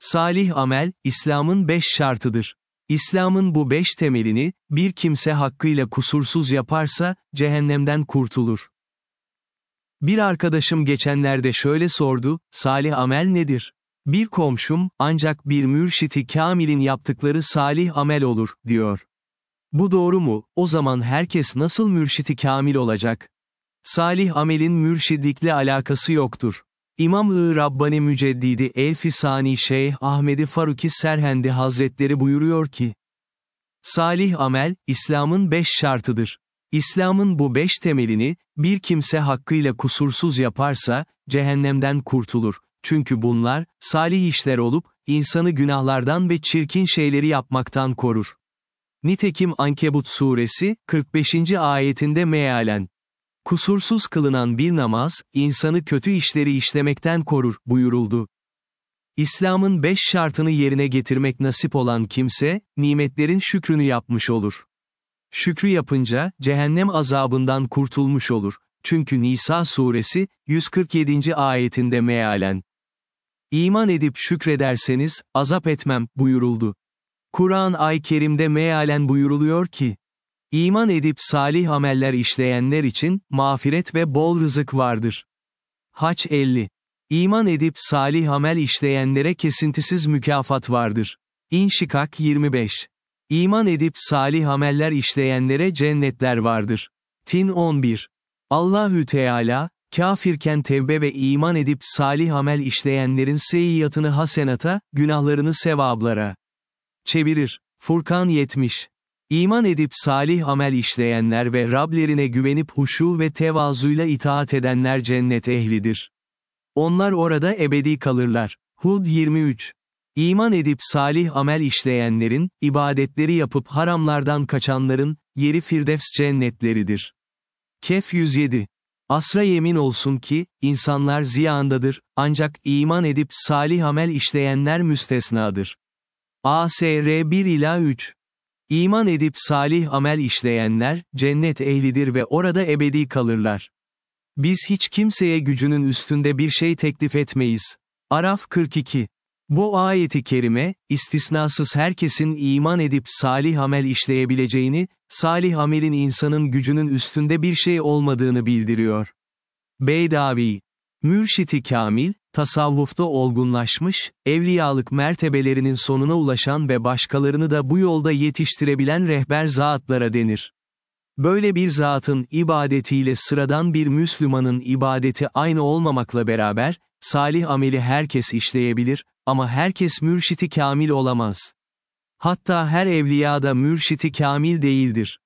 Salih amel, İslam'ın 5 şartıdır. İslam'ın bu 5 temelini, bir kimse hakkıyla kusursuz yaparsa, cehennemden kurtulur. Bir arkadaşım geçenlerde şöyle sordu, salih amel nedir? Bir komşum, ancak bir mürşid-i kamilin yaptıkları salih amel olur, diyor. Bu doğru mu? O zaman herkes nasıl mürşid-i kamil olacak? Salih amelin mürşidlikle alakası yoktur. İmam-ı Rabbani Müceddidi El-Fisani Şeyh Ahmed-i Faruki Serhendi Hazretleri buyuruyor ki, salih amel, İslam'ın 5 şartıdır. İslam'ın bu 5 temelini, bir kimse hakkıyla kusursuz yaparsa, cehennemden kurtulur. Çünkü bunlar, salih işler olup, insanı günahlardan ve çirkin şeyleri yapmaktan korur. Nitekim Ankebut suresi, 45. ayetinde mealen, kusursuz kılınan bir namaz, insanı kötü işleri işlemekten korur, buyuruldu. İslam'ın 5 şartını yerine getirmek nasip olan kimse, nimetlerin şükrünü yapmış olur. Şükrü yapınca, cehennem azabından kurtulmuş olur. Çünkü Nisa suresi, 147. ayetinde mealen, İman edip şükrederseniz, azap etmem, buyuruldu. Kur'an-ı Kerim'de mealen buyuruluyor ki, İman edip salih ameller işleyenler için, mağfiret ve bol rızık vardır. Haç 50. İman edip salih amel işleyenlere kesintisiz mükafat vardır. İnşikak 25. İman edip salih ameller işleyenlere cennetler vardır. Tin 11. Allahü Teala, kafirken tevbe ve iman edip salih amel işleyenlerin seyyiatını hasenata, günahlarını sevaplara çevirir. Furkan 70. İman edip salih amel işleyenler ve Rablerine güvenip huşu ve tevazuyla itaat edenler cennet ehlidir. Onlar orada ebedi kalırlar. Hud 23. İman edip salih amel işleyenlerin, ibadetleri yapıp haramlardan kaçanların, yeri Firdevs cennetleridir. Kehf 107. Asra yemin olsun ki, insanlar ziyandadır, ancak iman edip salih amel işleyenler müstesnadır. Asr 1-3. İman edip salih amel işleyenler, cennet ehlidir ve orada ebedi kalırlar. Biz hiç kimseye gücünün üstünde bir şey teklif etmeyiz. Araf 42. Bu ayeti kerime, istisnasız herkesin iman edip salih amel işleyebileceğini, salih amelin insanın gücünün üstünde bir şey olmadığını bildiriyor. Beydavi. Mürşid-i kamil, tasavvufta olgunlaşmış, evliyalık mertebelerinin sonuna ulaşan ve başkalarını da bu yolda yetiştirebilen rehber zatlara denir. Böyle bir zatın ibadetiyle sıradan bir Müslümanın ibadeti aynı olmamakla beraber, salih ameli herkes işleyebilir, ama herkes mürşid-i kamil olamaz. Hatta her evliya da mürşid-i kamil değildir.